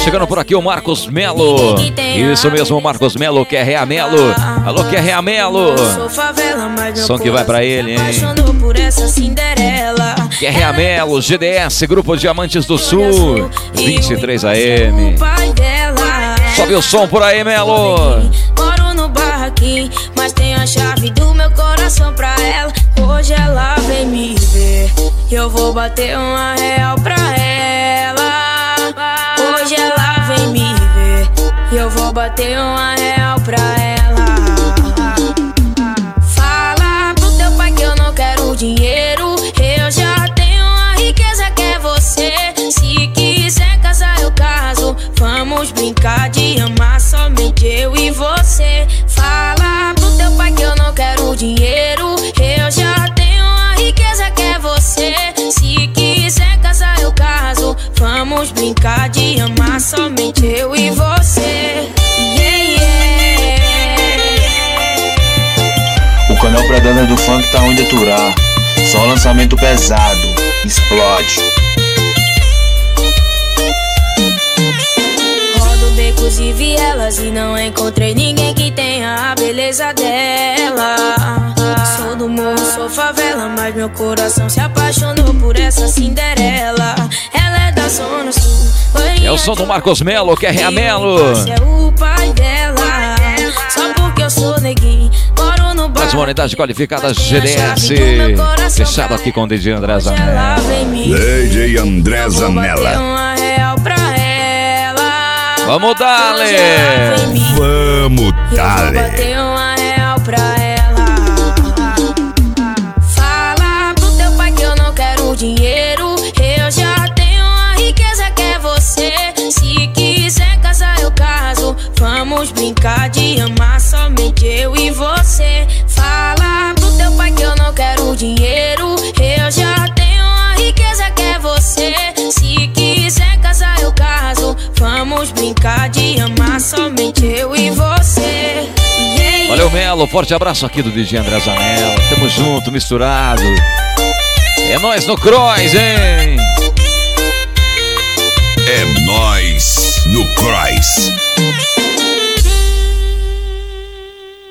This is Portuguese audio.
chegando por aqui o Marcos Melo. Isso mesmo, o Marcos Melo, que é Rea Melo. Alô, que é Rea Melo. Som que vai pra ele, hein? Que é Rea Melo, GDS, Grupo Diamantes do Sul, 23 AM. Sobe o som por aí, Melo. Moro no barraquinho, mas tenho a chave do meu coração pra ela. Hoje ela vem me ver e eu vou bater R$1 pra ela. Hoje ela vem me ver e eu vou bater R$1 pra ela. Fala pro teu pai que eu não quero dinheiro, eu já tenho a riqueza que é você. Se quiser casar eu caso, vamos brincar de amar somente eu e você. Fala pro teu pai que eu não quero dinheiro, eu já tenho a riqueza que é você. Se quiser casar eu caso, vamos brincar de amar somente eu e você. O canal pra dona do funk tá onde aturar. Só lançamento pesado, explode. Rodo becos e vielas e não encontrei ninguém que tenha a beleza dela. Sou do morro, sou favela, mas meu coração se apaixonou por essa Cinderela. Ela é da Zona Sul. É o som do Marcos Melo, que é Rea Melo. É o pai dela, só porque eu sou neguinho. Moro no bar. Mais uma unidade qualificada GDS. Fechado aqui com o DJ André Zanella. DJ André Zanella. Vamos dale! Vamos dale! R$1 pra ela. Fala pro teu pai que eu não quero dinheiro, eu já tenho a riqueza que é você. Se quiser casar eu caso, vamos brincar de amar somente eu e você. Fala pro teu pai que eu não quero dinheiro, eu já tenho a riqueza que é você. Se quiser casar eu caso, vamos brincar de amar somente eu e você. Valeu, Melo, forte abraço aqui do DJ André Zanella. Tamo junto, misturado. É nóis no Cross, hein? É nóis no Cross.